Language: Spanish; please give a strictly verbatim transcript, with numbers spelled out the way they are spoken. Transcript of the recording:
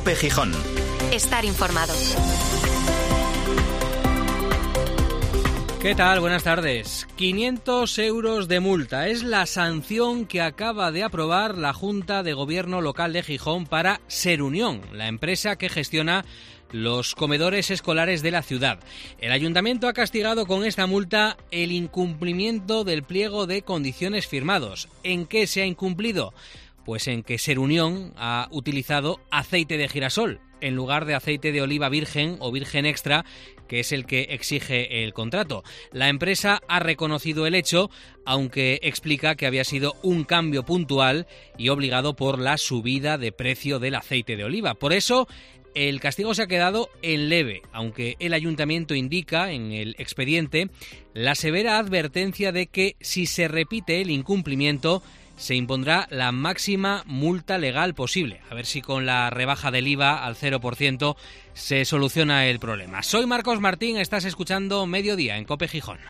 COPE Gijón. Estar informado. ¿Qué tal? Buenas tardes. quinientos euros de multa es la sanción que acaba de aprobar la Junta de Gobierno Local de Gijón para Serunión, la empresa que gestiona los comedores escolares de la ciudad. El ayuntamiento ha castigado con esta multa el incumplimiento del pliego de condiciones firmados. ¿En qué se ha incumplido? Pues en que Serunión ha utilizado aceite de girasol en lugar de aceite de oliva virgen o virgen extra, que es el que exige el contrato. La empresa ha reconocido el hecho, aunque explica que había sido un cambio puntual y obligado por la subida de precio del aceite de oliva. Por eso, el castigo se ha quedado en leve, aunque el ayuntamiento indica en el expediente la severa advertencia de que si se repite el incumplimiento, se impondrá la máxima multa legal posible. A ver si con la rebaja del I V A al cero por ciento se soluciona el problema. Soy Marcos Martín, estás escuchando Mediodía en COPE Gijón.